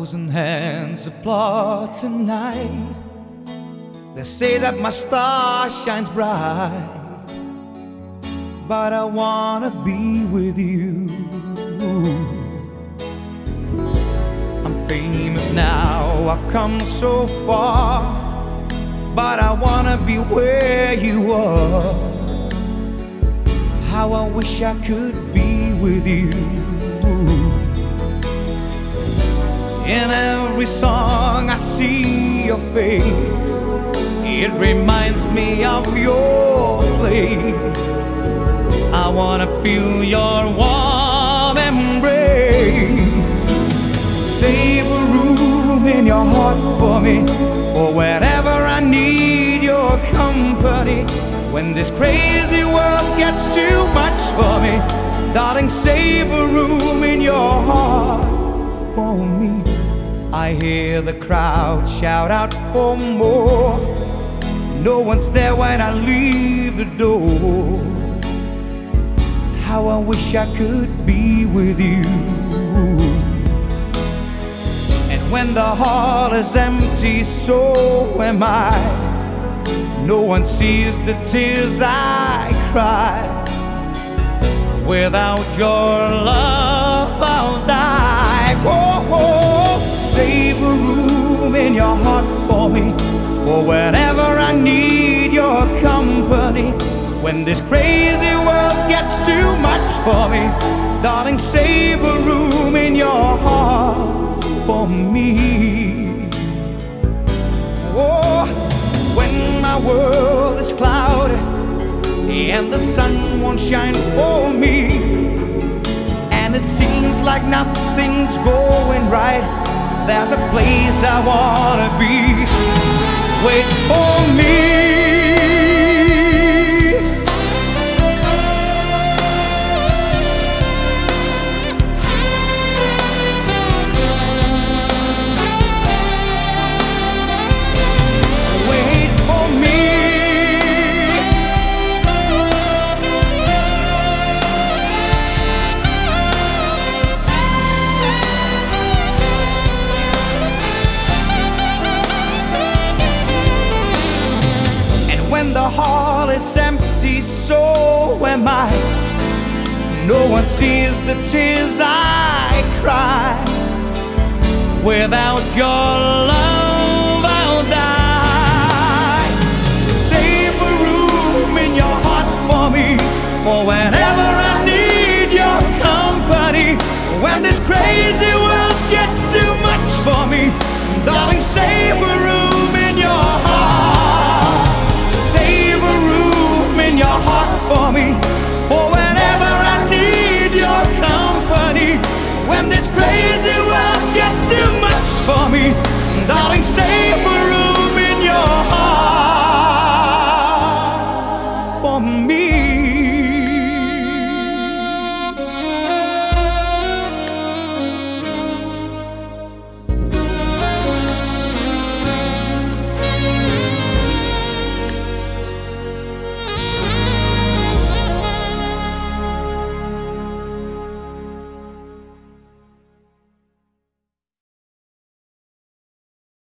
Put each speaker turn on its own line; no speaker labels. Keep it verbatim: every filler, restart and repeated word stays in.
thousand hands applaud tonight. They say that my star shines bright, but I wanna be with you. I'm famous now, I've come so far, but I wanna be where you are. How I wish I could be with you. In every song I see your face, it reminds me of your place. I wanna feel your warm embrace. Save a room in your heart for me, for whenever I need your company. When this crazy world gets too much for me, darling, save a room in your heart for me. I hear the crowd shout out for more. No one's there when I leave the door. How I wish I could be with you. And when the hall is empty, so am I. No one sees the tears I cry. Without your love, I'll die. Whoa, whoa. Save a room in your heart for me, for whenever I need your company. When this crazy world gets too much for me, darling, save a room in your heart for me. Oh, when my world is cloudy and the sun won't shine for me, and it seems like nothing's going right, there's a place I wanna be. Wait for me. When the hall is empty, so am I. No one sees the tears I cry. Without your love, I'll die. Save a room in your heart for me, for whenever I need your company. When this crazy world gets too much for me, darling, save a room in your heart. Save a room in your heart for me, for whenever I need your company. When this crazy world gets too much for me, darling, save a